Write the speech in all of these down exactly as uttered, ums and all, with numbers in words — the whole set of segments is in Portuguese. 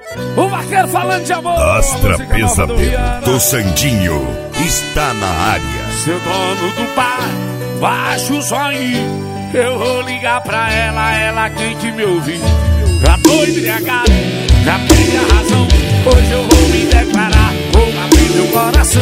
O vaqueiro falando de amor. Astra Pesadelo do Sandinho está na área. Seu dono do bar, baixa o zóio. Eu vou ligar pra ela, ela tem que me ouvir. Já tô embriagado, já perdi a razão. Hoje eu vou me declarar, vou abrir meu coração.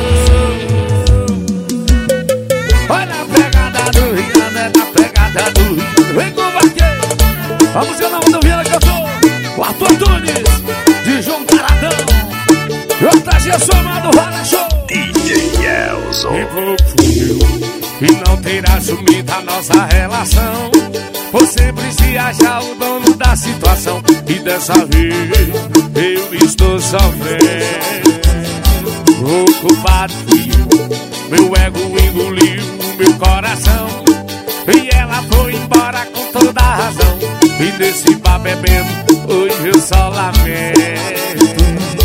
Olha a pegada do Rio, né? Na pegada do Rio. Vem com o vaqueiro. A música nova do Viana cantou o Arthur Antunes, de João Taradão. Eu trazia somado Roda Show. D J Elson. E pouco e não terá sumido a nossa relação. Você precisa achar o dono da situação. E dessa vez eu estou sofrendo. O culpado fui eu, meu ego engoliu o meu coração. E ela foi embora com toda a razão. E nesse bar bebendo, hoje eu só lamento.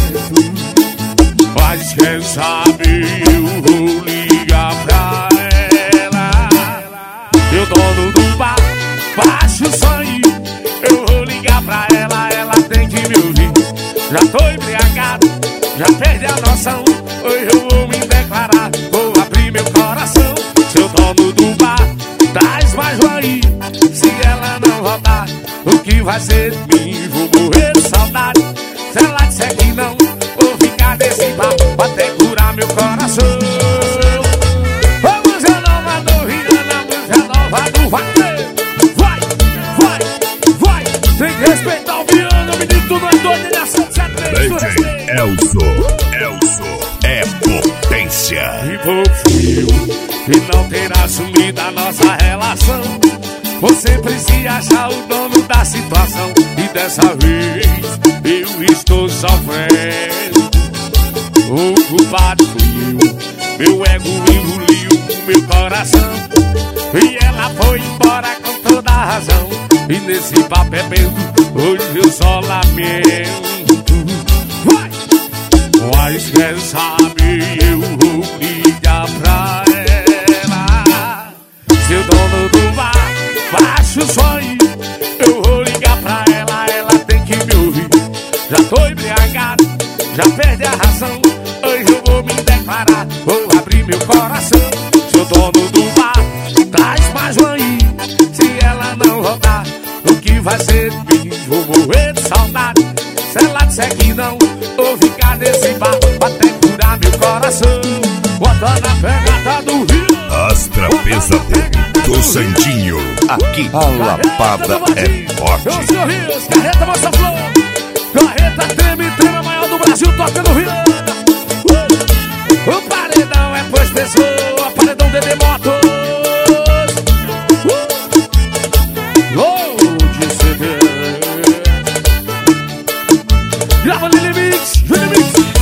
Mas quem sabe eu vou ligar pra ela. Meu dono do bar, baixa o sonho. Eu vou ligar pra ela, ela tem que me ouvir. Já tô embriagado, já perdi a noção. Hoje eu vou me declarar, vou abrir meu coração. Seu dono do bar, traz mais um aí. Se ela não voltar, o que vai ser de mim? Vou morrer de saudade. Se ela disser que não, vou ficar desse bar até curar meu coração. A música nova do Rihanna, a música nova do vaqueiro. Vai, vai, vai. Tem que respeitar o Viana, o menino, tu não é doido, ele é sete sete três. D J Elson, Elson é potência. E pouco frio, e não terá sumido a nossa relação. Você precisa achar o dono da situação. E dessa vez eu estou sofrendo. O culpado fui eu, meu ego engoliu o meu coração. E ela foi embora com toda a razão. E nesse bar bebendo, hoje eu só lamento. Vai! Mas quem sabe eu vou ligar pra ela. Seu dono do bar, baixa o sonho. Eu vou ligar pra ela, ela tem que me ouvir. Já tô embriagado, já perdi a razão. Hoje eu vou me declarar, vou abrir meu coração. Seu dono do bar, traz mais um aí. Se ela não voltar, o que vai ser de mim? Vou morrer de saudade. Se ela disser que não, vou ficar nesse bar até curar meu coração. Bota na pegada do Rio, Astra Pesadelo do Sandinho. Aqui a lapada é forte. Ô, senhor Rios, carreta mostra flor. Carreta treme, treme, a maior do Brasil, toca no Rio. uh! O paredão é pois pessoa, paredão D D Motos. uh! Load C D. Grava Lili Mix, Lili Mix.